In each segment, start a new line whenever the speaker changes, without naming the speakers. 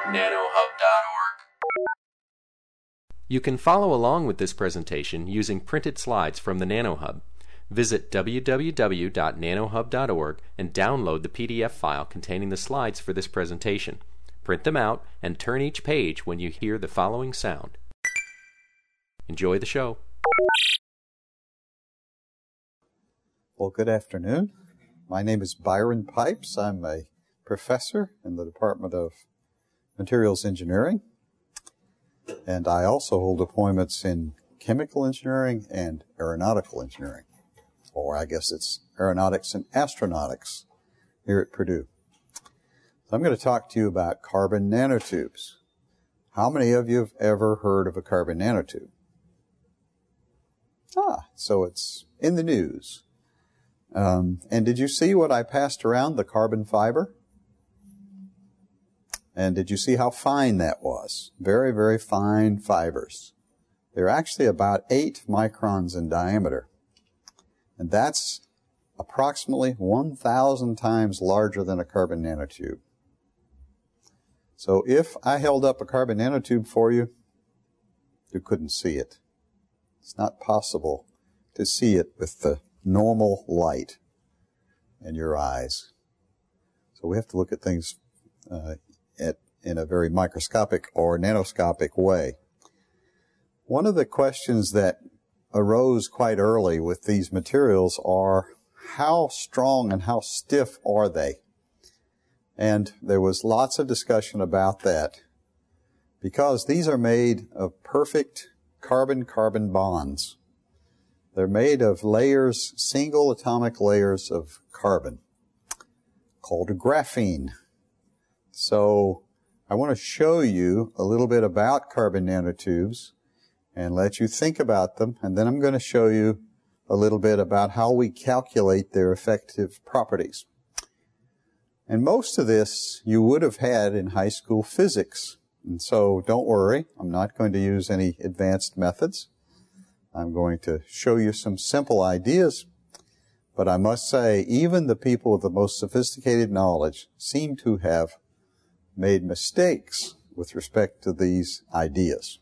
You can follow along with this presentation using printed slides from the NanoHub. Visit www.nanohub.org and download the PDF file containing the slides for this presentation. Print them out and turn each page when you hear the following sound. Enjoy the show.
Well, good afternoon. My name is Byron Pipes. I'm a professor in the Department of Materials Engineering, and I also hold appointments in chemical engineering and aeronautical engineering, or I guess it's aeronautics and astronautics here at Purdue. So I'm going to talk to you about carbon nanotubes. How many of you have ever heard of a carbon nanotube? So it's in the news. And did you see what I passed around, the carbon fiber? And did you see how fine that was? Very, very fine fibers. They're actually about 8 microns in diameter. And that's approximately 1,000 times larger than a carbon nanotube. So if I held up a carbon nanotube for you, you couldn't see it. It's not possible to see it with the normal light in your eyes. So we have to look at things in a very microscopic or nanoscopic way. One of the questions that arose quite early with these materials are how strong and how stiff are they? And there was lots of discussion about that because these are made of perfect carbon-carbon bonds. They're made of layers, single atomic layers of carbon called graphene. So I want to show you a little bit about carbon nanotubes and let you think about them, and then I'm going to show you a little bit about how we calculate their effective properties. And most of this you would have had in high school physics. And so don't worry, I'm not going to use any advanced methods. I'm going to show you some simple ideas, but I must say even the people with the most sophisticated knowledge seem to have made mistakes with respect to these ideas.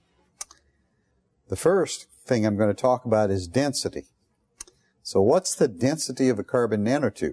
The first thing I'm going to talk about is density. So what's the density of a carbon nanotube?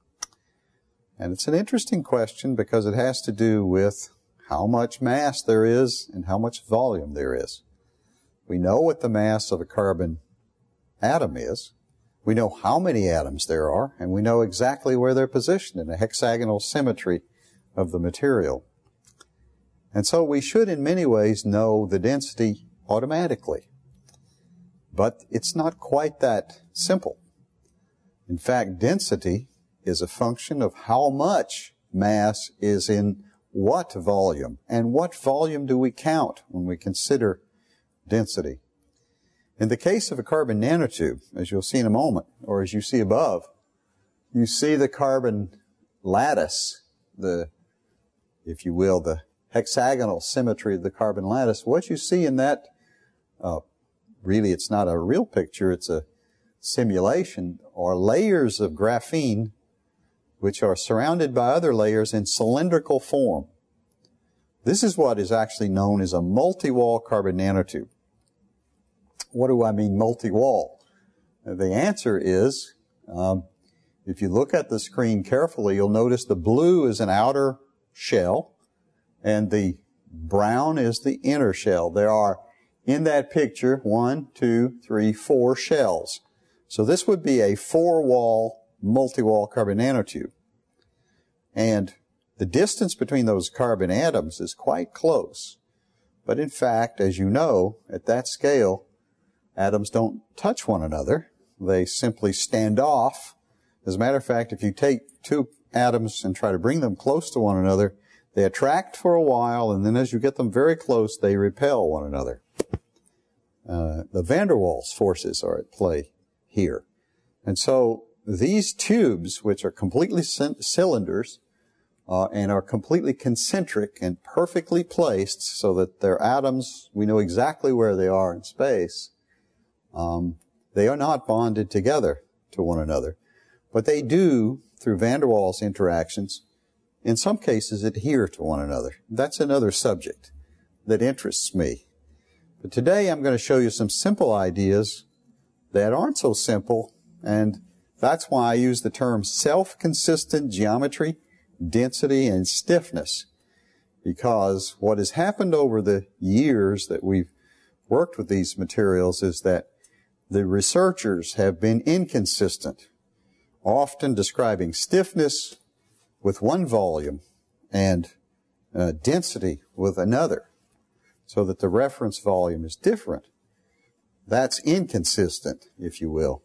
And it's an interesting question because it has to do with how much mass there is and how much volume there is. We know what the mass of a carbon atom is. We know how many atoms there are, and we know exactly where they're positioned in a hexagonal symmetry of the material. And so we should in many ways know the density automatically. But it's not quite that simple. In fact, density is a function of how much mass is in what volume, and what volume do we count when we consider density. In the case of a carbon nanotube, as you'll see in a moment, or as you see above, you see the carbon lattice, if you will, the hexagonal symmetry of the carbon lattice. What you see in that, really it's not a real picture, it's a simulation, are layers of graphene which are surrounded by other layers in cylindrical form. This is what is actually known as a multi-wall carbon nanotube. What do I mean multi-wall? The answer is, if you look at the screen carefully, you'll notice the blue is an outer shell and the brown is the inner shell. There are, in that picture, 1, 2, 3, 4 shells. So this would be a 4-wall, multi-wall carbon nanotube. And the distance between those carbon atoms is quite close. But in fact, as you know, at that scale, atoms don't touch one another. They simply stand off. As a matter of fact, if you take 2 atoms and try to bring them close to one another, they attract for a while, and then as you get them very close, they repel one another. The van der Waals forces are at play here. And so these tubes, which are completely cylinders and are completely concentric and perfectly placed so that their atoms, we know exactly where they are in space, they are not bonded together to one another. But they do, through van der Waals interactions, in some cases, adhere to one another. That's another subject that interests me. But today I'm going to show you some simple ideas that aren't so simple, and that's why I use the term self-consistent geometry, density, and stiffness, because what has happened over the years that we've worked with these materials is that the researchers have been inconsistent, often describing stiffness with one volume and density with another, so that the reference volume is different. That's inconsistent, if you will.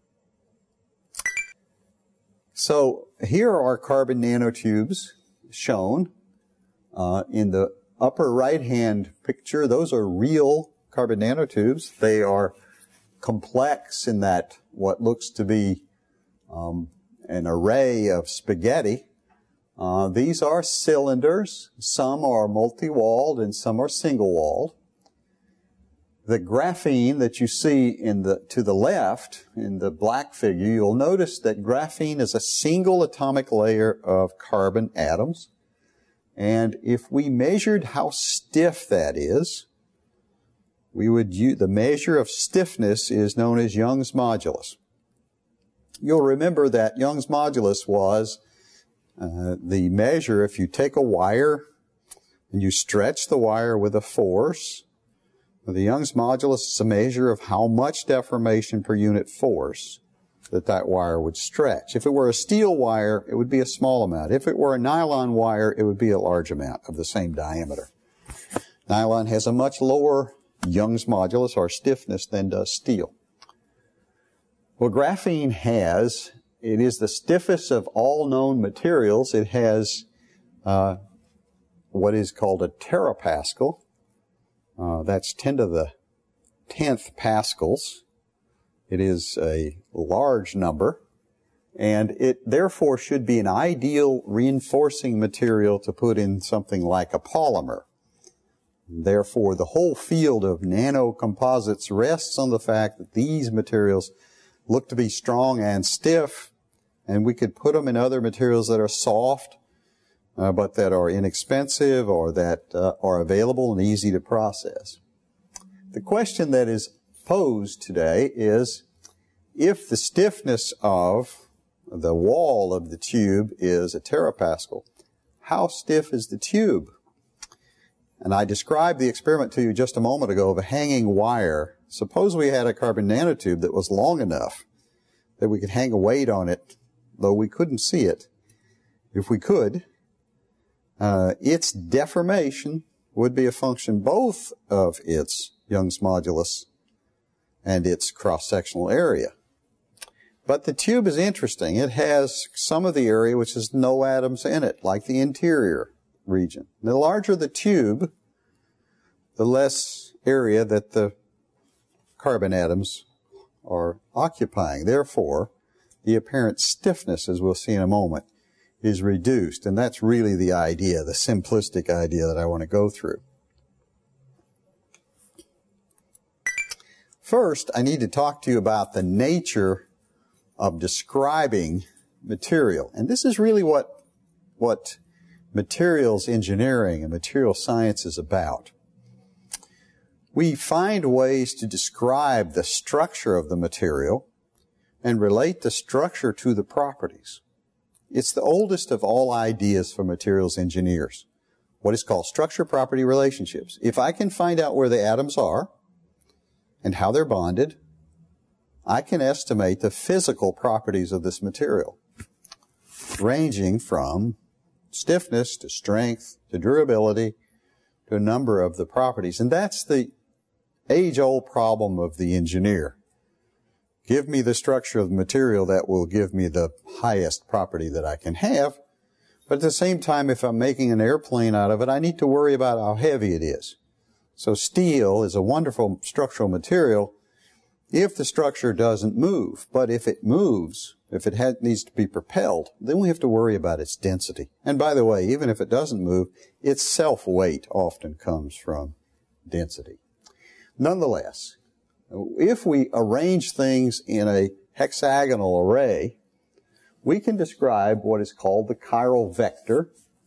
So here are carbon nanotubes shown in the upper right-hand picture. Those are real carbon nanotubes. They are complex in that what looks to be an array of spaghetti. These are cylinders. Some are multi-walled and some are single-walled. The graphene that you see to the left in the black figure, you'll notice that graphene is a single atomic layer of carbon atoms. And if we measured how stiff that is, we would use the measure of stiffness is known as Young's modulus. You'll remember that Young's modulus was the measure if you take a wire and you stretch the wire with a force. The Young's modulus is a measure of how much deformation per unit force that wire would stretch. If it were a steel wire, it would be a small amount. If it were a nylon wire, it would be a large amount of the same diameter. Nylon has a much lower Young's modulus or stiffness than does steel. Well, graphene it is the stiffest of all known materials. It has what is called a terapascal. That's 10 to the 10th pascals. It is a large number, and it therefore should be an ideal reinforcing material to put in something like a polymer. Therefore, the whole field of nanocomposites rests on the fact that these materials look to be strong and stiff, and we could put them in other materials that are soft, but that are inexpensive or that are available and easy to process. The question that is posed today is, if the stiffness of the wall of the tube is a terapascal, how stiff is the tube? And I described the experiment to you just a moment ago of a hanging wire. Suppose we had a carbon nanotube that was long enough that we could hang a weight on it, though we couldn't see it. If we could, its deformation would be a function both of its Young's modulus and its cross-sectional area. But the tube is interesting. It has some of the area which has no atoms in it, like the interior region. The larger the tube, the less area that the carbon atoms are occupying. Therefore, the apparent stiffness, as we'll see in a moment, is reduced. And that's really the idea, the simplistic idea that I want to go through. First, I need to talk to you about the nature of describing material. And this is really what materials engineering and material science is about. We find ways to describe the structure of the material and relate the structure to the properties. It's the oldest of all ideas for materials engineers, what is called structure-property relationships. If I can find out where the atoms are and how they're bonded, I can estimate the physical properties of this material, ranging from stiffness to strength to durability to a number of the properties. And that's the age-old problem of the engineer. Give me the structure of the material that will give me the highest property that I can have. But at the same time, if I'm making an airplane out of it, I need to worry about how heavy it is. So steel is a wonderful structural material if the structure doesn't move. But if it moves, if it needs to be propelled, then we have to worry about its density. And by the way, even if it doesn't move, its self-weight often comes from density. Nonetheless, if we arrange things in a hexagonal array, we can describe what is called the chiral vector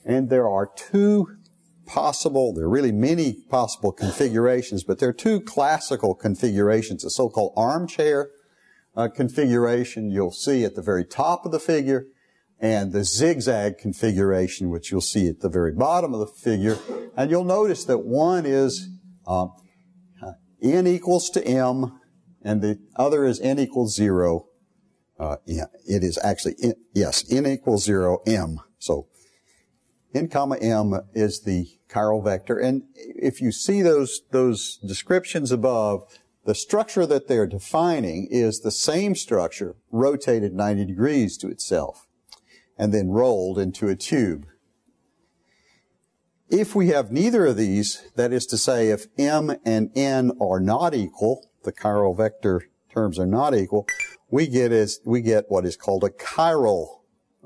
And there are there are really many possible configurations, but there are two classical configurations, a so-called armchair configuration you'll see at the very top of the figure, and the zigzag configuration, which you'll see at the very bottom of the figure. And you'll notice that one is n equals to m, and the other is n equals 0. It is actually, n equals 0, m. So n comma m is the chiral vector. And if you see those descriptions above, the structure that they're defining is the same structure rotated 90 degrees to itself and then rolled into a tube. If we have neither of these, that is to say if m and n are not equal, the chiral vector terms are not equal, we get what is called a chiral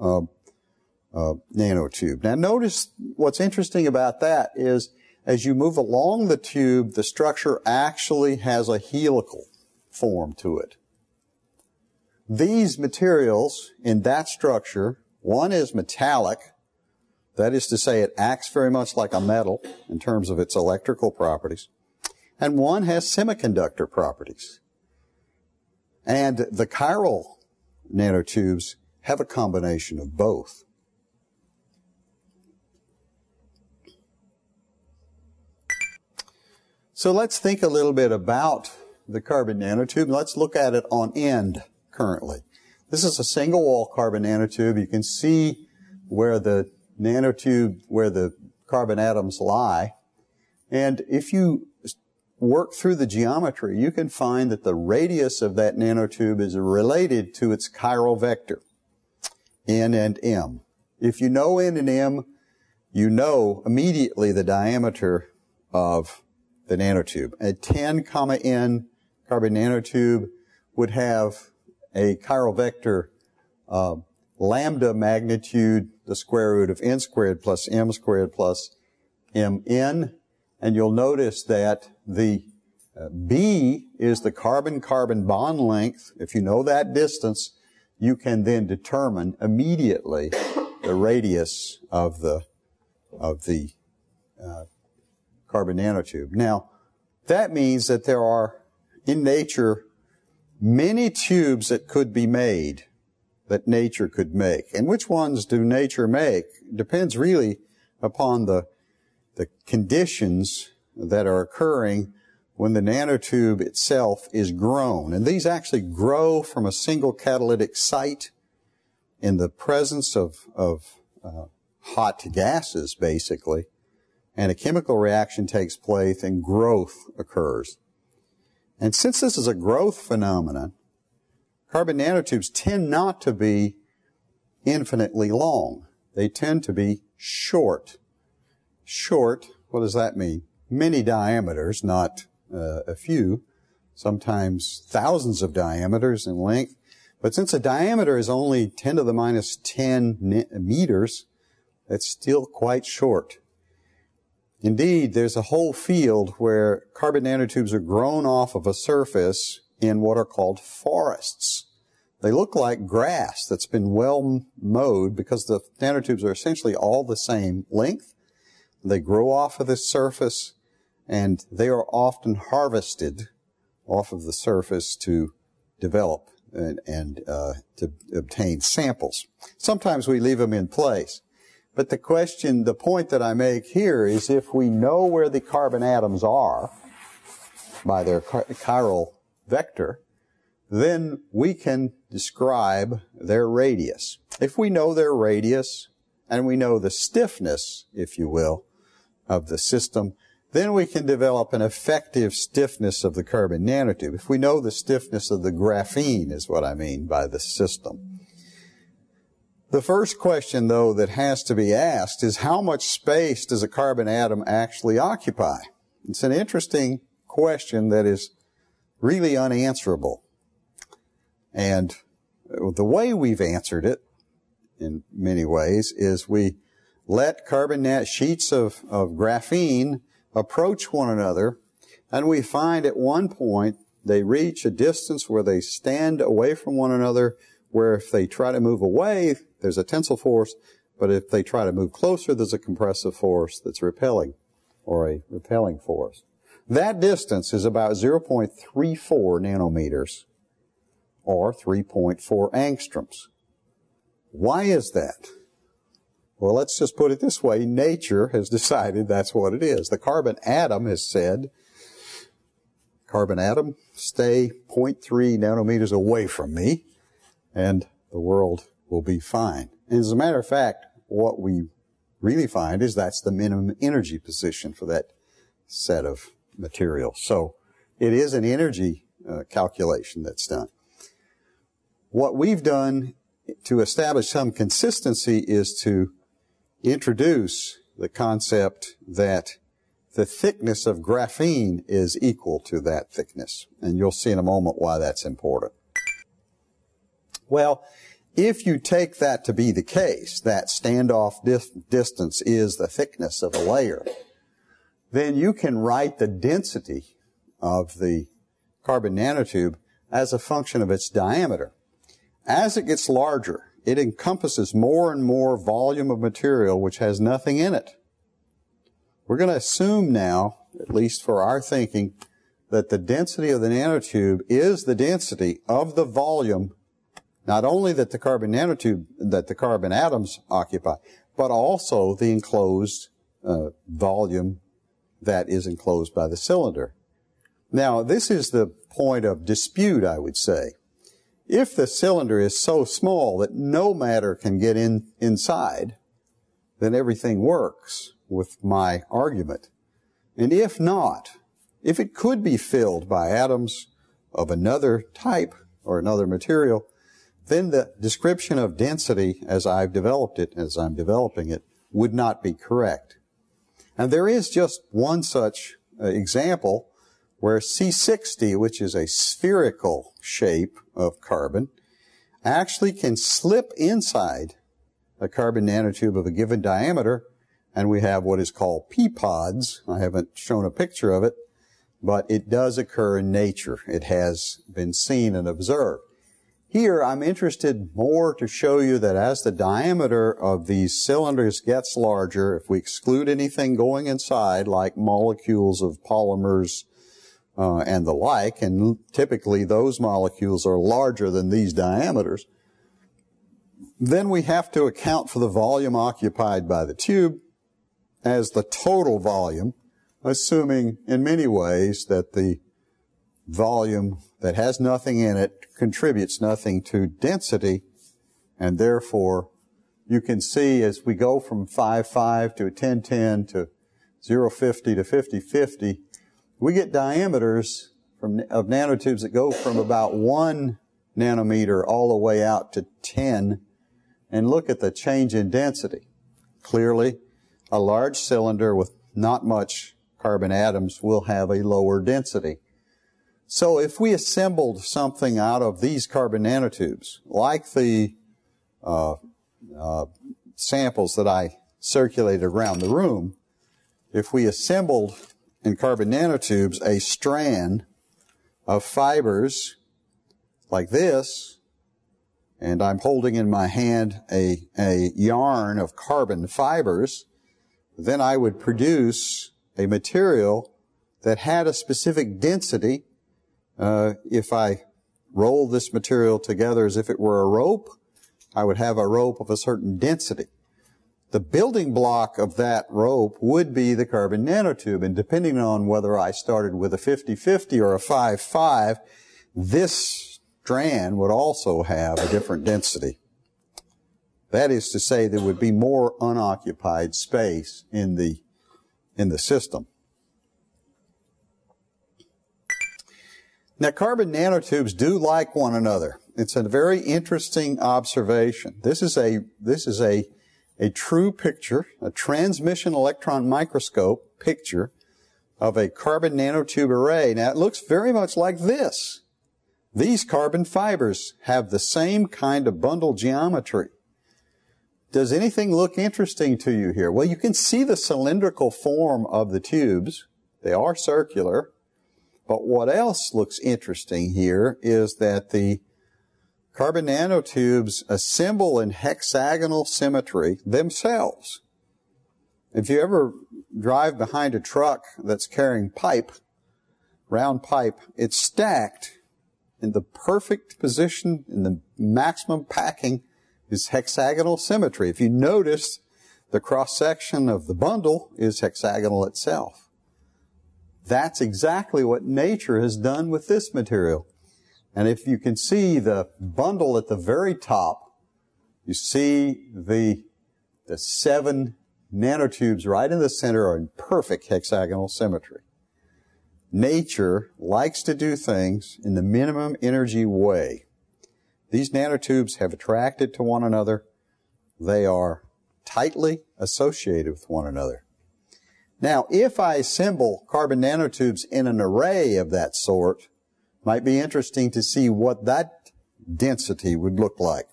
nanotube. Now notice what's interesting about that is as you move along the tube, the structure actually has a helical form to it. These materials in that structure, one is metallic, that is to say it acts very much like a metal in terms of its electrical properties, and one has semiconductor properties. And the chiral nanotubes have a combination of both. So let's think a little bit about the carbon nanotube. Let's look at it on end currently. This is a single wall carbon nanotube. You can see where the nanotube, where the carbon atoms lie. And if you work through the geometry, you can find that the radius of that nanotube is related to its chiral vector, n and m. If you know n and m, you know immediately the diameter of the nanotube. A 10, n carbon nanotube would have a chiral vector lambda magnitude, the square root of n squared plus m squared plus mn. And you'll notice that the B is the carbon-carbon bond length. If you know that distance, you can then determine immediately the radius of the carbon nanotube. Now, that means that there are, in nature, many tubes that could be made, that nature could make. And which ones do nature make depends really upon the conditions that are occurring when the nanotube itself is grown. And these actually grow from a single catalytic site in the presence of hot gases, basically. And a chemical reaction takes place and growth occurs. And since this is a growth phenomenon, carbon nanotubes tend not to be infinitely long. They tend to be short. Short, what does that mean? Many diameters, not a few, sometimes thousands of diameters in length. But since a diameter is only 10 to the minus 10 meters, that's still quite short. Indeed, there's a whole field where carbon nanotubes are grown off of a surface in what are called forests. They look like grass that's been well mowed because the nanotubes are essentially all the same length. They grow off of this surface, and they are often harvested off of the surface to develop and to obtain samples. Sometimes we leave them in place. But the point that I make here is if we know where the carbon atoms are by their chiral vector, then we can describe their radius. If we know their radius, and we know the stiffness, if you will, of the system, then we can develop an effective stiffness of the carbon nanotube. If we know the stiffness of the graphene is what I mean by the system. The first question, though, that has to be asked is how much space does a carbon atom actually occupy? It's an interesting question that is really unanswerable. And the way we've answered it, in many ways, is we let sheets of graphene approach one another, and we find at one point they reach a distance where they stand away from one another, where if they try to move away, there's a tensile force, but if they try to move closer, there's a compressive force that's repelling, or a repelling force. That distance is about 0.34 nanometers, or 3.4 angstroms. Why is that? Well, let's just put it this way. Nature has decided that's what it is. The carbon atom has said, carbon atom, stay 0.3 nanometers away from me, and the world will be fine. And as a matter of fact, what we really find is that's the minimum energy position for that set of materials. So it is an energy calculation that's done. What we've done to establish some consistency is to introduce the concept that the thickness of graphene is equal to that thickness. And you'll see in a moment why that's important. Well, if you take that to be the case, that standoff distance is the thickness of a layer, then you can write the density of the carbon nanotube as a function of its diameter. As it gets larger, it encompasses more and more volume of material which has nothing in it. We're going to assume now, at least for our thinking, that the density of the nanotube is the density of the volume, not only that the carbon nanotube, that the carbon atoms occupy, but also the enclosed volume that is enclosed by the cylinder. Now, this is the point of dispute, I would say. If the cylinder is so small that no matter can get inside, then everything works with my argument. And if not, if it could be filled by atoms of another type or another material, then the description of density as I've developed it, as I'm developing it, would not be correct. And there is just one such example where C60, which is a spherical shape of carbon, actually can slip inside a carbon nanotube of a given diameter, and we have what is called P-pods. I haven't shown a picture of it, but it does occur in nature. It has been seen and observed. Here, I'm interested more to show you that as the diameter of these cylinders gets larger, if we exclude anything going inside, like molecules of polymers and the like, and typically those molecules are larger than these diameters, then we have to account for the volume occupied by the tube as the total volume, assuming in many ways that the volume that has nothing in it contributes nothing to density, and therefore you can see as we go from 5.5 to 10.10 to 0.50 to 50.50, we get diameters of nanotubes that go from about 1 nanometer all the way out to 10, and look at the change in density. Clearly, a large cylinder with not much carbon atoms will have a lower density. So if we assembled something out of these carbon nanotubes, like the samples that I circulated around the room, if we assembled in carbon nanotubes a strand of fibers like this, and I'm holding in my hand a yarn of carbon fibers, then I would produce a material that had a specific density. If I roll this material together as if it were a rope, I would have a rope of a certain density. The building block of that rope would be the carbon nanotube, and depending on whether I started with a 50-50 or a 5-5, this strand would also have a different density. That is to say, there would be more unoccupied space in the system. Now, carbon nanotubes do like one another. It's a very interesting observation. This is a true picture, a transmission electron microscope picture of a carbon nanotube array. Now, it looks very much like this. These carbon fibers have the same kind of bundle geometry. Does anything look interesting to you here? Well, you can see the cylindrical form of the tubes. They are circular. But what else looks interesting here is that the carbon nanotubes assemble in hexagonal symmetry themselves. If you ever drive behind a truck that's carrying pipe, round pipe, it's stacked in the perfect position, in the maximum packing is hexagonal symmetry. If you notice, the cross-section of the bundle is hexagonal itself. That's exactly what nature has done with this material. And if you can see the bundle at the very top, you see the 7 nanotubes right in the center are in perfect hexagonal symmetry. Nature likes to do things in the minimum energy way. These nanotubes have attracted to one another. They are tightly associated with one another. Now, if I assemble carbon nanotubes in an array of that sort, it might be interesting to see what that density would look like.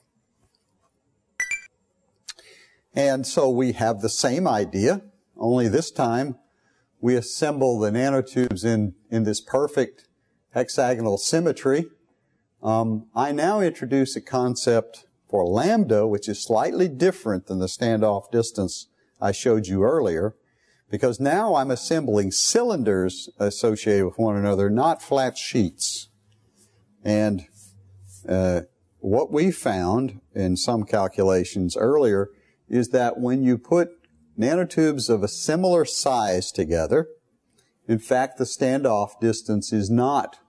And so we have the same idea, only this time we assemble the nanotubes in this perfect hexagonal symmetry. I now introduce a concept for lambda, which is slightly different than the standoff distance I showed you earlier, because now I'm assembling cylinders associated with one another, not flat sheets. And what we found in some calculations earlier is that when you put nanotubes of a similar size together, in fact, the standoff distance is not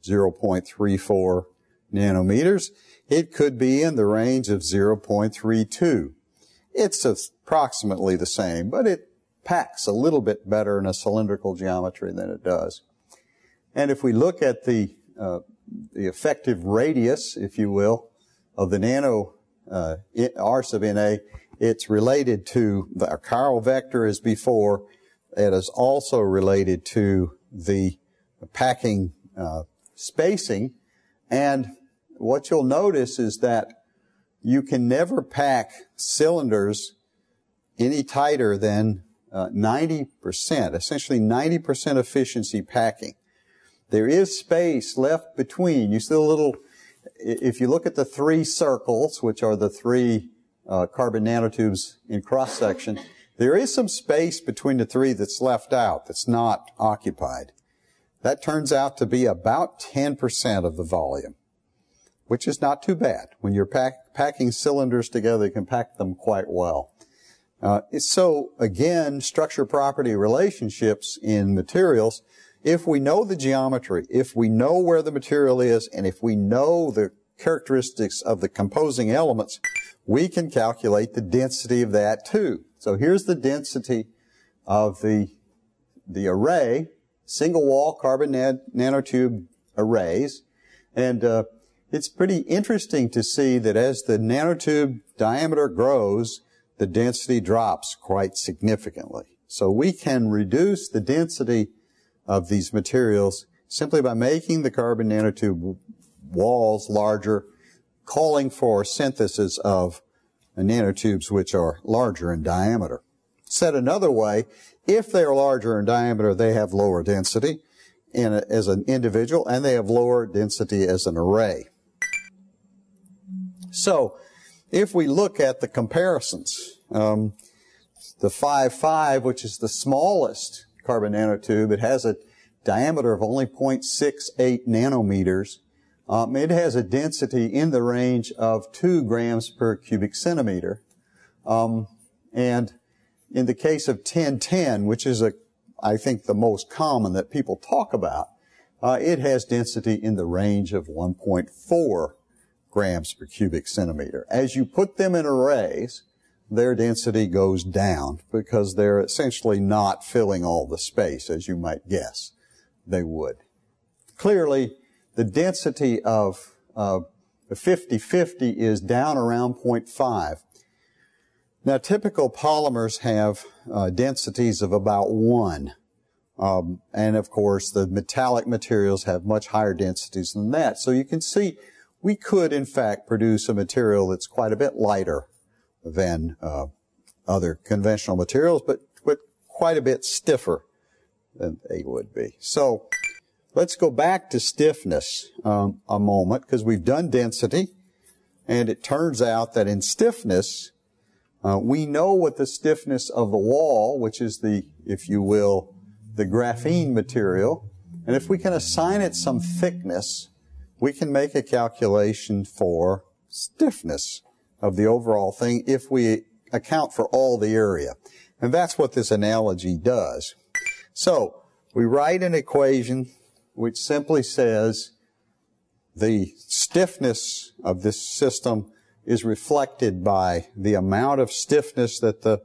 0.34 nanometers. It could be in the range of 0.32. It's approximately the same, but it packs a little bit better in a cylindrical geometry than it does. And if we look at the effective radius, if you will, of the nano r sub Na, it's related to the chiral vector as before. It is also related to the packing spacing. And what you'll notice is that you can never pack cylinders any tighter than 90%, essentially 90% efficiency packing. There is space left between. You see a little, if you look at the 3 circles, which are the 3 carbon nanotubes in cross-section, there is some space between the 3 that's left out, that's not occupied. That turns out to be about 10% of the volume, which is not too bad. When you're packing cylinders together, you can pack them quite well. So, again, structure-property relationships in materials, if we know the geometry, if we know where the material is, and if we know the characteristics of the composing elements, we can calculate the density of that too. So here's the density of the array, single wall carbon nanotube arrays. And it's pretty interesting to see that as the nanotube diameter grows, the density drops quite significantly. So we can reduce the density of these materials simply by making the carbon nanotube walls larger, calling for synthesis of nanotubes which are larger in diameter. Said another way, if they are larger in diameter, they have lower density as an individual, and they have lower density as an array. So, if we look at the comparisons, the 5,5, which is the smallest carbon nanotube, it has a diameter of only 0.68 nanometers. It has a density in the range of 2 grams per cubic centimeter. And in the case of 1010, which is I think the most common that people talk about, it has density in the range of 1.4 grams per cubic centimeter. As you put them in arrays, their density goes down because they're essentially not filling all the space, as you might guess they would. Clearly, the density of 50-50 is down around 0.5. Now, typical polymers have densities of about 1. And, of course, the metallic materials have much higher densities than that. So you can see we could, in fact, produce a material that's quite a bit lighter than other conventional materials, but quite a bit stiffer than they would be. So let's go back to stiffness a moment, because we've done density. And it turns out that in stiffness, we know what the stiffness of the wall, which is the, if you will, the graphene material, and if we can assign it some thickness, we can make a calculation for stiffness of the overall thing if we account for all the area. And that's what this analogy does. So, we write an equation which simply says the stiffness of this system is reflected by the amount of stiffness that the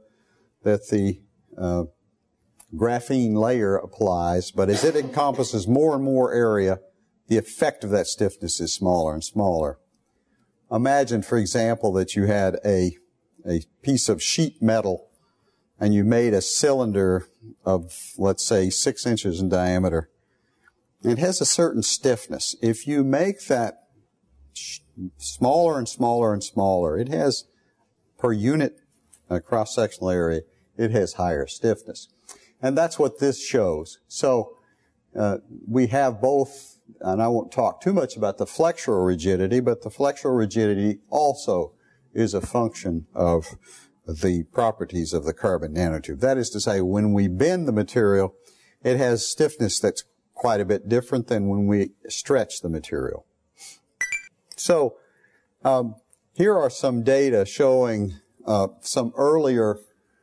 graphene layer applies, but as it encompasses more and more area, the effect of that stiffness is smaller and smaller. Imagine, for example, that you had a piece of sheet metal and you made a cylinder of, let's say, 6 inches in diameter. It has a certain stiffness. If you make that smaller and smaller and smaller, it has, per unit cross-sectional area, it has higher stiffness. And that's what this shows. So we have both, and I won't talk too much about the flexural rigidity, but the flexural rigidity also is a function of the properties of the carbon nanotube. That is to say, when we bend the material, it has stiffness that's quite a bit different than when we stretch the material. So here are some data showing some earlier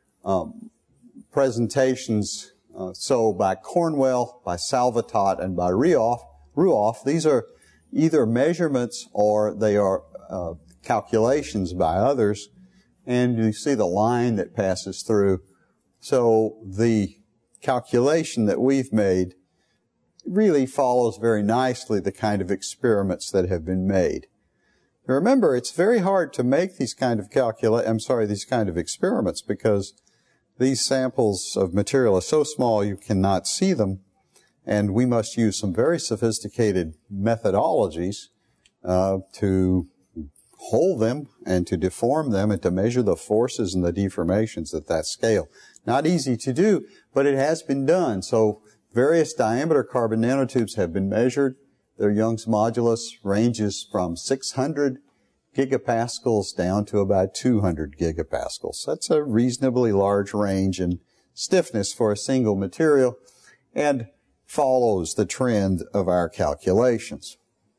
presentations, so by Cornwell, by Salvatot, and by Ruoff. These are either measurements or they are calculations by others, and you see the line that passes through. So the calculation that we've made really follows very nicely the kind of experiments that have been made. Now remember, it's very hard to make these kind of these kind of experiments because these samples of material are so small you cannot see them, and we must use some very sophisticated methodologies to hold them and to deform them and to measure the forces and the deformations at that scale. Not easy to do, but it has been done. So various diameter carbon nanotubes have been measured. Their Young's modulus ranges from 600 gigapascals down to about 200 gigapascals. That's a reasonably large range in stiffness for a single material and follows the trend of our calculations.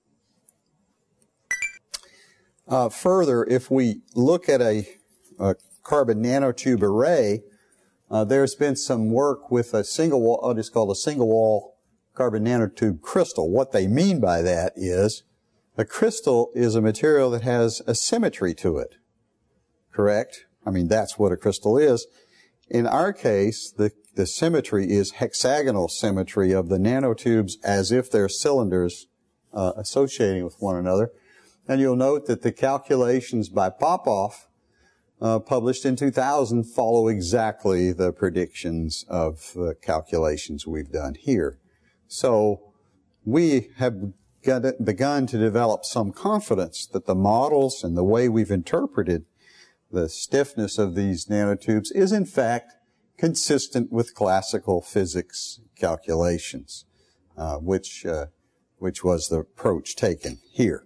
Further, if we look at a carbon nanotube array, there's been some work with a single wall, what is called a single wall carbon nanotube crystal. What they mean by that is a crystal is a material that has a symmetry to it. Correct? I mean, that's what a crystal is. In our case, the symmetry is hexagonal symmetry of the nanotubes as if they're cylinders associating with one another. And you'll note that the calculations by Popov, published in 2000, follow exactly the predictions of the calculations we've done here. So we have begun to develop some confidence that the models and the way we've interpreted the stiffness of these nanotubes is in fact consistent with classical physics calculations, which was the approach taken here.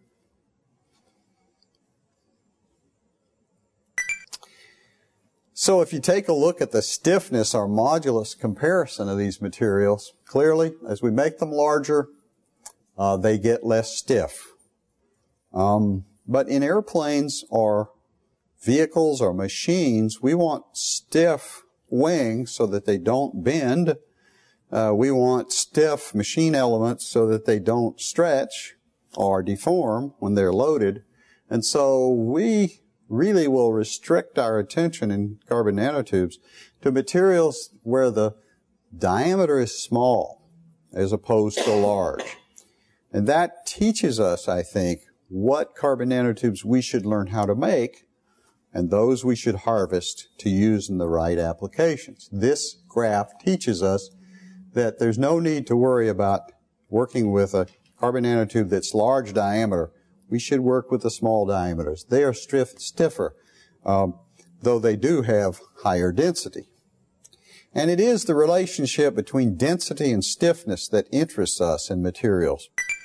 So if you take a look at the stiffness or modulus comparison of these materials, clearly, as we make them larger, they get less stiff. But in airplanes or vehicles or machines, we want stiff wings so that they don't bend. We want stiff machine elements so that they don't stretch or deform when they're loaded. And so we really will restrict our attention in carbon nanotubes to materials where the diameter is small as opposed to large. And that teaches us, I think, what carbon nanotubes we should learn how to make and those we should harvest to use in the right applications. This graph teaches us that there's no need to worry about working with a carbon nanotube that's large diameter. We should work with the small diameters. They are stiffer, though they do have higher density. And it is the relationship between density and stiffness that interests us in materials.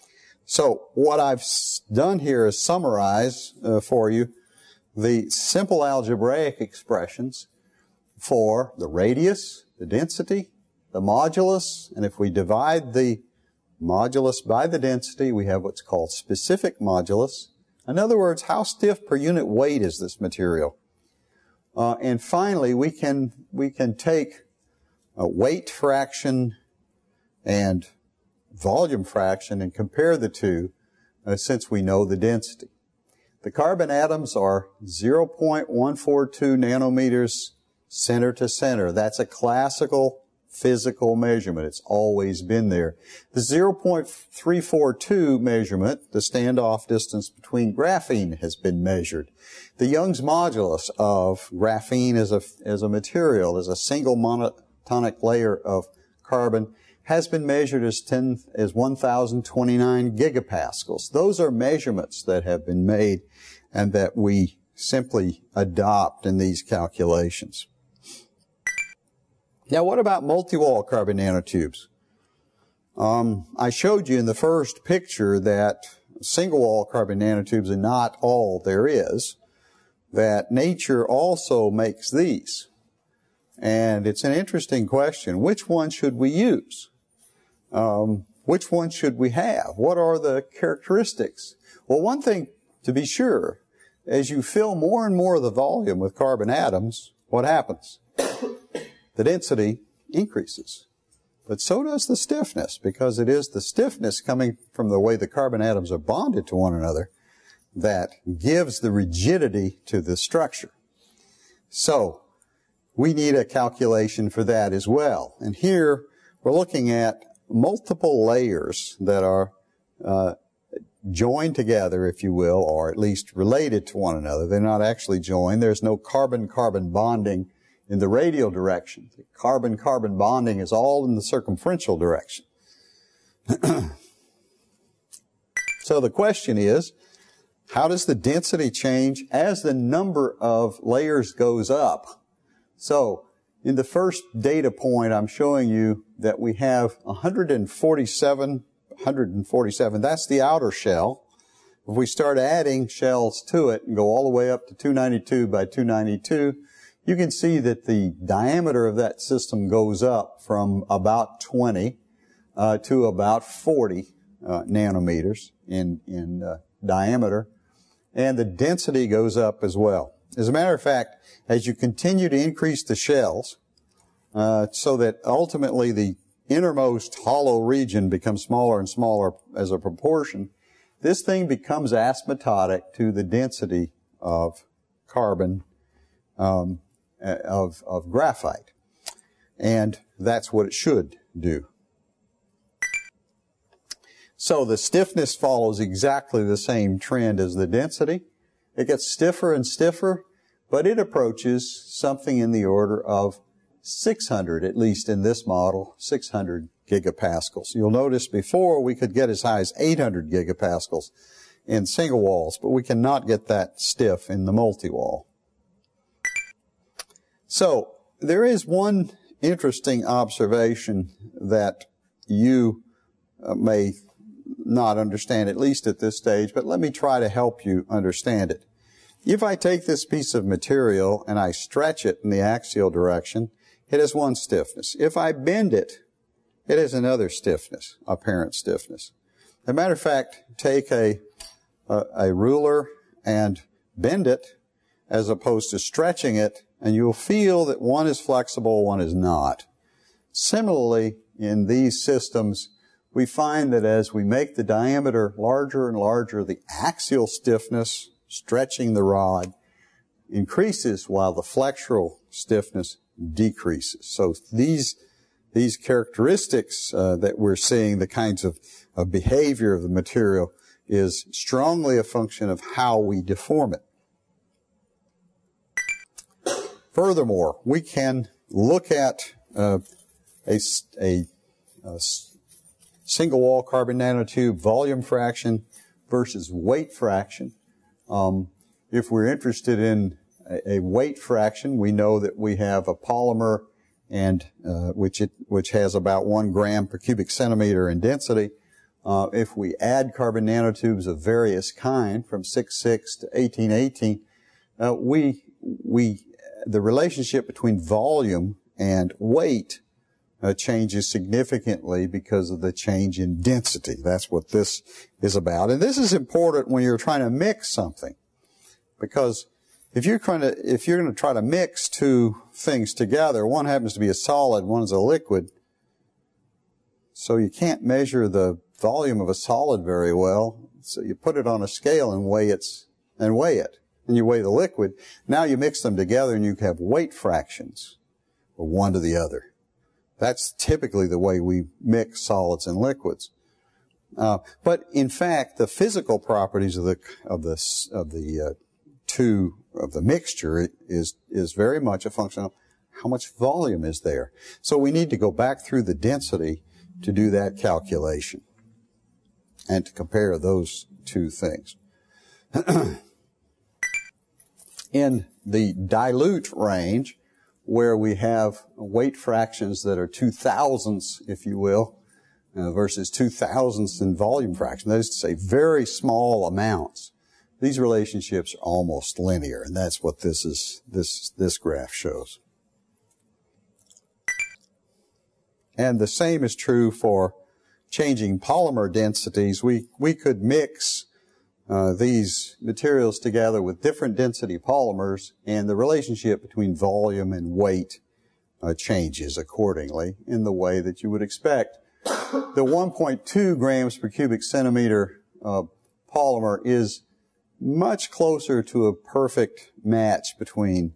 So what I've done here is summarize for you the simple algebraic expressions for the radius, the density, the modulus, and if we divide the modulus by the density, we have what's called specific modulus. In other words, how stiff per unit weight is this material? And finally, we can take a weight fraction and volume fraction and compare the two since we know the density. The carbon atoms are 0.142 nanometers center to center. That's a classical physical measurement. It's always been there. The 0.342 measurement, the standoff distance between graphene, has been measured. The Young's modulus of graphene as a material, as a single monotonic layer of carbon, has been measured as 1,029 gigapascals. Those are measurements that have been made and that we simply adopt in these calculations. Now, what about multi-wall carbon nanotubes? I showed you in the first picture that single-wall carbon nanotubes are not all there is, that nature also makes these. And it's an interesting question. Which one should we use? Which one should we have? What are the characteristics? Well, one thing to be sure, as you fill more and more of the volume with carbon atoms, what happens? The density increases. But so does the stiffness, because it is the stiffness coming from the way the carbon atoms are bonded to one another that gives the rigidity to the structure. So, we need a calculation for that as well. And here, we're looking at multiple layers that are joined together, if you will, or at least related to one another. They're not actually joined. There's no carbon-carbon bonding in the radial direction. The carbon-carbon bonding is all in the circumferential direction. So the question is, how does the density change as the number of layers goes up? So, in the first data point, I'm showing you that we have 147, that's the outer shell. If we start adding shells to it and go all the way up to 292 by 292, you can see that the diameter of that system goes up from about 20 to about 40 nanometers in diameter, and the density goes up as well. As a matter of fact, as you continue to increase the shells, so that ultimately the innermost hollow region becomes smaller and smaller as a proportion, this thing becomes asymptotic to the density of carbon, of graphite. And that's what it should do. So the stiffness follows exactly the same trend as the density. It gets stiffer and stiffer, but it approaches something in the order of 600, at least in this model, 600 gigapascals. You'll notice before we could get as high as 800 gigapascals in single walls, but we cannot get that stiff in the multi-wall. So, there is one interesting observation that you may not understand, at least at this stage, but let me try to help you understand it. If I take this piece of material and I stretch it in the axial direction, it has one stiffness. If I bend it, it has another stiffness, apparent stiffness. As a matter of fact, take a ruler and bend it as opposed to stretching it, and you'll feel that one is flexible, one is not. Similarly, in these systems, we find that as we make the diameter larger and larger, the axial stiffness, stretching the rod, increases while the flexural stiffness decreases. So these characteristics that we're seeing, the kinds of behavior of the material, is strongly a function of how we deform it. Furthermore, we can look at a single-wall carbon nanotube volume fraction versus weight fraction. If we're interested in a weight fraction, we know that we have a polymer and which has about 1 gram per cubic centimeter in density. if we add carbon nanotubes of various kind from 6,6 to 1818, the relationship between volume and weight changes significantly because of the change in density. That's what this is about. And this is important when you're trying to mix something, because if you're going to try to mix two things together, one happens to be a solid, one is a liquid, so you can't measure the volume of a solid very well. So you put it on a scale and weigh it, and you weigh the liquid. Now you mix them together and you have weight fractions, or one to the other. That's typically the way we mix solids and liquids. But in fact, the physical properties of the mixture is very much a function of how much volume is there. So we need to go back through the density to do that calculation and to compare those two things. In the dilute range, where we have weight fractions that are 2,000ths, if you will, versus 2,000ths in volume fraction, that is to say very small amounts, these relationships are almost linear, and that's what this graph shows. And the same is true for changing polymer densities. We could mix these materials together with different density polymers, and the relationship between volume and weight changes accordingly in the way that you would expect. The 1.2 grams per cubic centimeter polymer is much closer to a perfect match between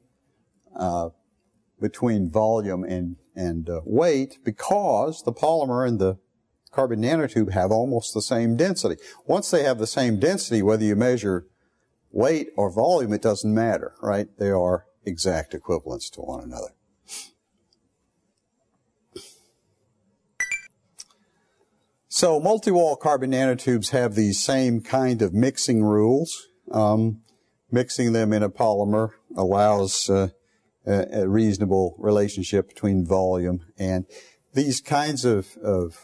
volume and weight, because the polymer and the carbon nanotube have almost the same density. Once they have the same density, whether you measure weight or volume, it doesn't matter, right? They are exact equivalents to one another. So multi-wall carbon nanotubes have these same kind of mixing rules. Mixing them in a polymer allows a reasonable relationship between volume, and these kinds of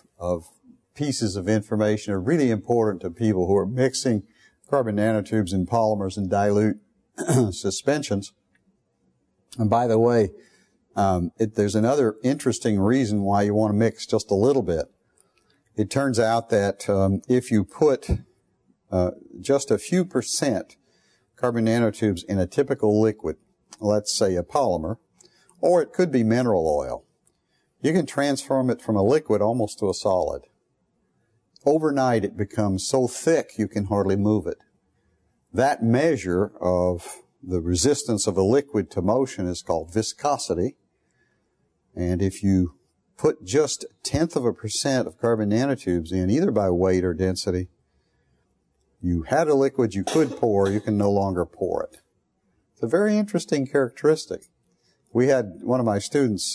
pieces of information are really important to people who are mixing carbon nanotubes in polymers and dilute suspensions. And by the way, there's another interesting reason why you want to mix just a little bit. It turns out that if you put just a few percent carbon nanotubes in a typical liquid, let's say a polymer, or it could be mineral oil, you can transform it from a liquid almost to a solid. Overnight it becomes so thick you can hardly move it. That measure of the resistance of a liquid to motion is called viscosity. And if you put just 0.1% of carbon nanotubes in, either by weight or density, you had a liquid you could pour, you can no longer pour it. It's a very interesting characteristic. We had one of my students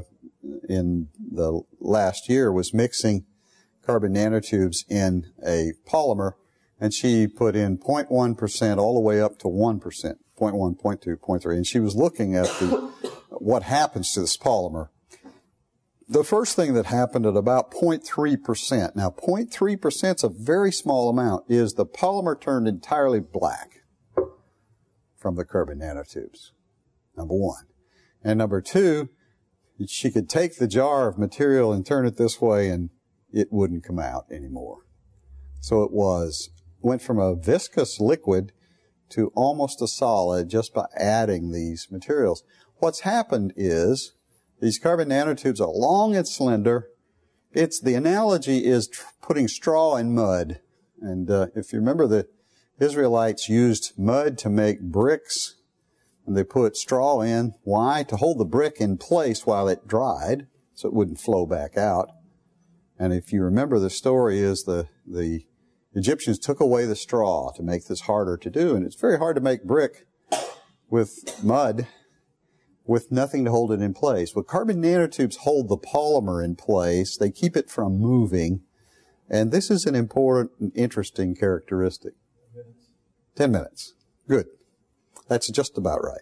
in the last year was mixing carbon nanotubes in a polymer, and she put in 0.1% all the way up to 1%, 0.1, 0.2, 0.3, and she was looking at what happens to this polymer. The first thing that happened at about 0.3%, now 0.3% is a very small amount, is the polymer turned entirely black from the carbon nanotubes, number one. And number two, she could take the jar of material and turn it this way and it wouldn't come out anymore. So it went from a viscous liquid to almost a solid just by adding these materials. What's happened is these carbon nanotubes are long and slender. The analogy is putting straw in mud. And if you remember, the Israelites used mud to make bricks, and they put straw in. Why? To hold the brick in place while it dried, so it wouldn't flow back out. And if you remember, the story is the Egyptians took away the straw to make this harder to do, and it's very hard to make brick with mud with nothing to hold it in place. Well, carbon nanotubes hold the polymer in place. They keep it from moving, and this is an important and interesting characteristic. 10 minutes. Good. That's just about right.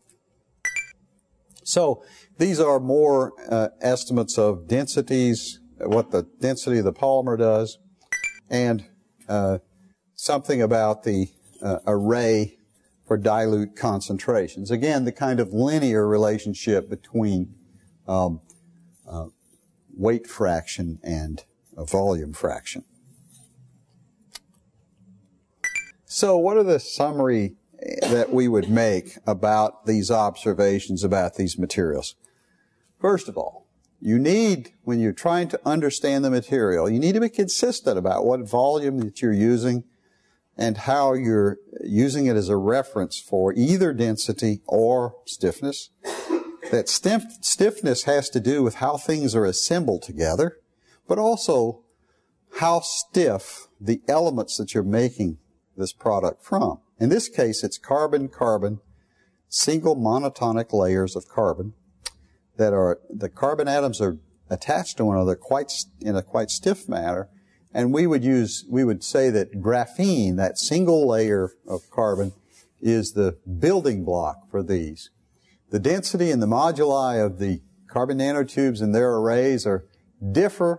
So these are more estimates of densities density of the polymer does, and something about the array for dilute concentrations. Again, the kind of linear relationship between weight fraction and volume fraction. So what are the summary that we would make about these observations about these materials? First of all, you need, when you're trying to understand the material, you need to be consistent about what volume that you're using and how you're using it as a reference for either density or stiffness. That stiffness has to do with how things are assembled together, but also how stiff the elements that you're making this product from. In this case, it's carbon-carbon, single monotonic layers of carbon that are, the carbon atoms are attached to one another in a quite stiff manner, and we would say that graphene, that single layer of carbon, is the building block for these. The density and the moduli of the carbon nanotubes and their arrays differ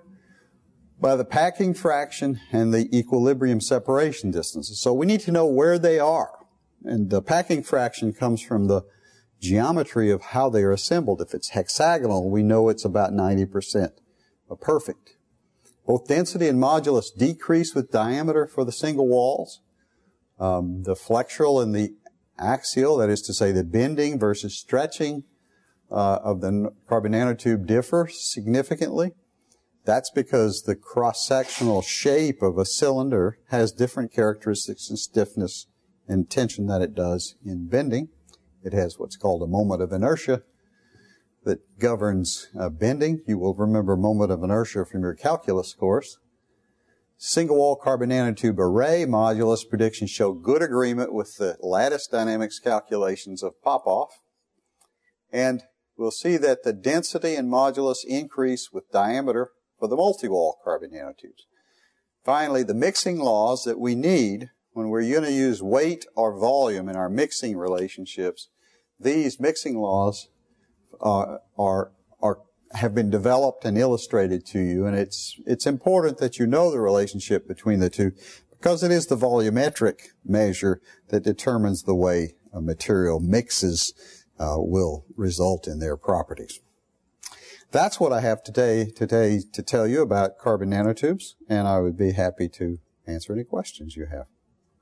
by the packing fraction and the equilibrium separation distances. So we need to know where they are. And the packing fraction comes from the geometry of how they are assembled. If it's hexagonal, we know it's about 90% perfect. Both density and modulus decrease with diameter for the single walls. The flexural and the axial, that is to say the bending versus stretching of the carbon nanotube differ significantly. That's because the cross-sectional shape of a cylinder has different characteristics in stiffness and tension than it does in bending. It has what's called a moment of inertia that governs bending. You will remember moment of inertia from your calculus course. Single-wall carbon nanotube array modulus predictions show good agreement with the lattice dynamics calculations of Popov. And we'll see that the density and modulus increase with diameter for the multi-wall carbon nanotubes. Finally, the mixing laws that we need when we're going to use weight or volume in our mixing relationships, these mixing laws have been developed and illustrated to you, and it's important that you know the relationship between the two, because it is the volumetric measure that determines the way a material mixes will result in their properties. That's what I have today to tell you about carbon nanotubes, and I would be happy to answer any questions you have.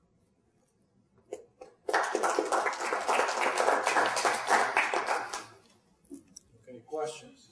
Okay, questions?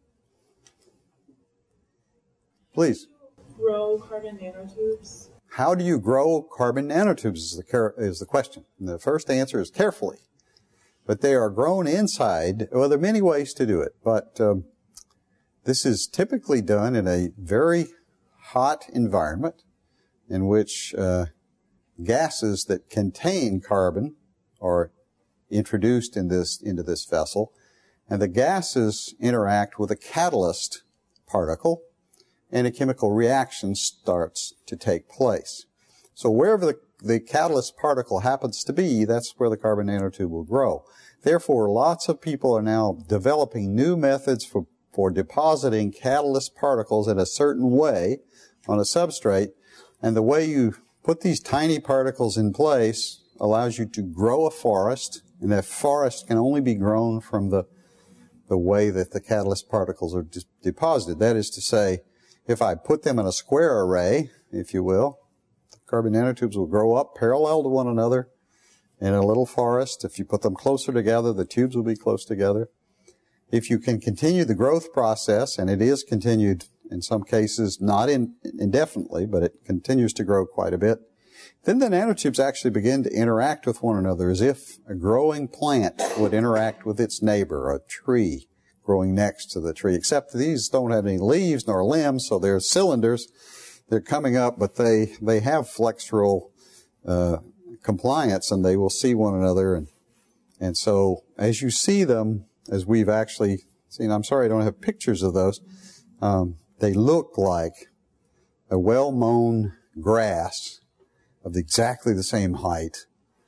Please.
Grow carbon nanotubes?
How do you grow carbon nanotubes is the question. And the first answer is carefully. But they are grown inside. Well, there are many ways to do it, but this is typically done in a very hot environment in which gases that contain carbon are introduced into this vessel, and the gases interact with a catalyst particle, and a chemical reaction starts to take place. So wherever the catalyst particle happens to be, that's where the carbon nanotube will grow. Therefore, lots of people are now developing new methods for depositing catalyst particles in a certain way on a substrate, and the way you put these tiny particles in place allows you to grow a forest, and that forest can only be grown from the way that the catalyst particles are deposited. That is to say, if I put them in a square array, if you will, the carbon nanotubes will grow up parallel to one another in a little forest. If you put them closer together, the tubes will be close together. If you can continue the growth process, and it is continued in some cases, not indefinitely, but it continues to grow quite a bit, then the nanotubes actually begin to interact with one another as if a growing plant would interact with its neighbor, a tree growing next to the tree, except these don't have any leaves nor limbs, so they're cylinders. They're coming up, but they have flexural compliance, and they will see one another. And so as you see them, as we've actually seen, I'm sorry I don't have pictures of those, they look like a well-mown grass of exactly the same height,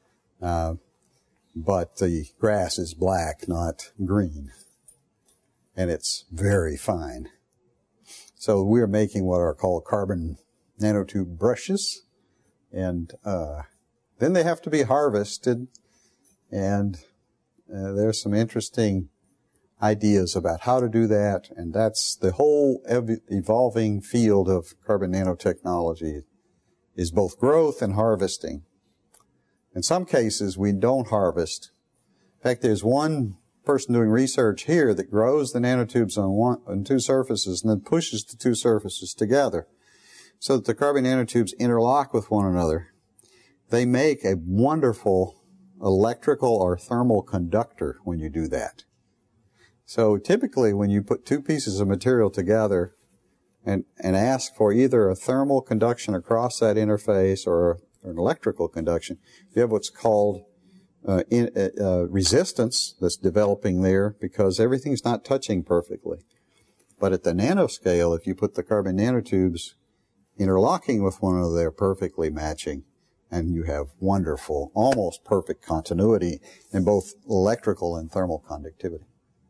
but the grass is black, not green, and it's very fine. So we're making what are called carbon nanotube brushes, and then they have to be harvested, and there's some interesting ideas about how to do that, and that's the whole evolving field of carbon nanotechnology is both growth and harvesting. In some cases, we don't harvest. In fact, there's one person doing research here that grows the nanotubes on two surfaces and then pushes the two surfaces together so that the carbon nanotubes interlock with one another. They make a wonderful electrical or thermal conductor when you do that. So typically when you put two pieces of material together and ask for either a thermal conduction across that interface or an electrical conduction, you have what's called resistance that's developing there because everything's not touching perfectly. But at the nanoscale, if you put the carbon nanotubes interlocking with one another, they're perfectly matching, and you have wonderful, almost perfect continuity in both electrical and thermal conductivity.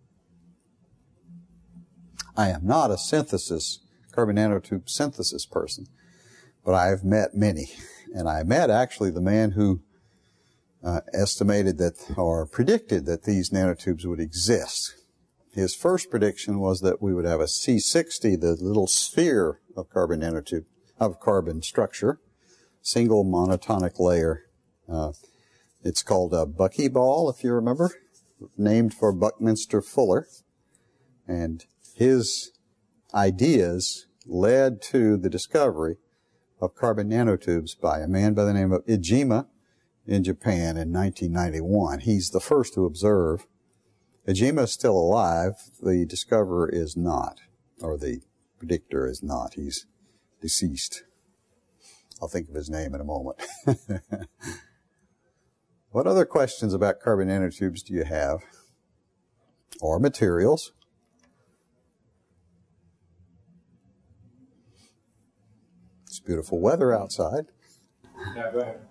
I am not a carbon nanotube synthesis person, but I have met many. And I met actually the man who estimated that, or predicted that these nanotubes would exist. His first prediction was that we would have a C60, the little sphere of carbon nanotube, of carbon structure, single monotonic layer. It's called a buckyball, if you remember, named for Buckminster Fuller. And his ideas led to the discovery of carbon nanotubes by a man by the name of Iijima in Japan in 1991. He's the first to observe. Iijima is still alive. The discoverer is not, or the predictor is not. He's deceased. I'll think of his name in a moment. What other questions about carbon nanotubes do you have? Or materials? It's beautiful weather outside.
Yeah, go ahead.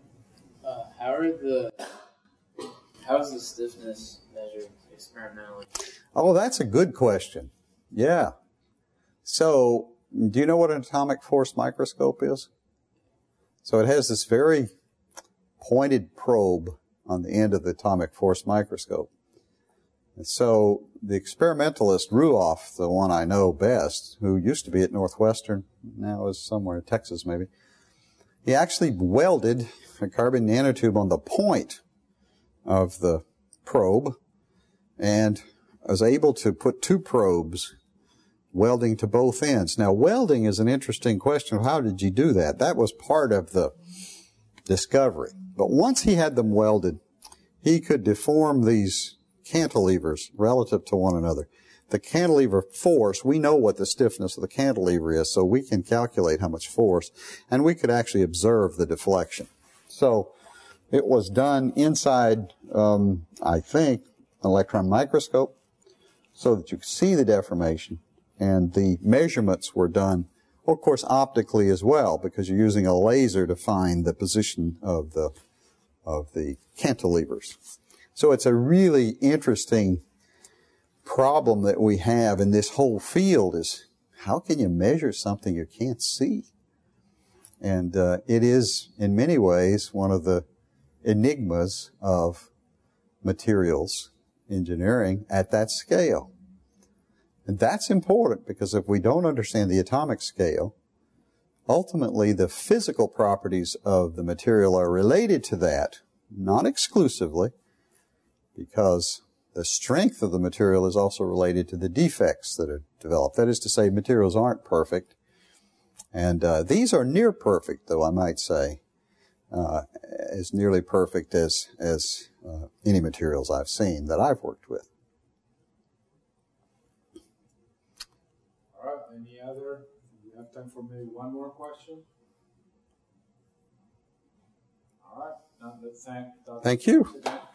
How is the stiffness measured experimentally?
Oh, that's a good question. Yeah. So, do you know what an atomic force microscope is? So it has this very pointed probe on the end of the atomic force microscope. And so the experimentalist Ruoff, the one I know best, who used to be at Northwestern, now is somewhere in Texas maybe, he actually welded a carbon nanotube on the point of the probe and was able to put two probes welding to both ends. Now, welding is an interesting question. How did you do that? That was part of the discovery. But once he had them welded, he could deform these cantilevers relative to one another. The cantilever force, we know what the stiffness of the cantilever is, so we can calculate how much force, and we could actually observe the deflection. So it was done inside, I think, an electron microscope so that you could see the deformation, and the measurements were done, of course, optically as well, because you're using a laser to find the position of the cantilevers. So it's a really interesting problem that we have in this whole field is how can you measure something you can't see? And it is, in many ways, one of the enigmas of materials engineering at that scale. And that's important because if we don't understand the atomic scale, ultimately the physical properties of the material are related to that, not exclusively, because the strength of the material is also related to the defects that are developed. That is to say, materials aren't perfect. And these are near perfect, though I might say, as nearly perfect as any materials I've seen that I've worked with.
All right, any other? We have time for maybe one more question. All right, now let's thank Dr.
Thank you.
again.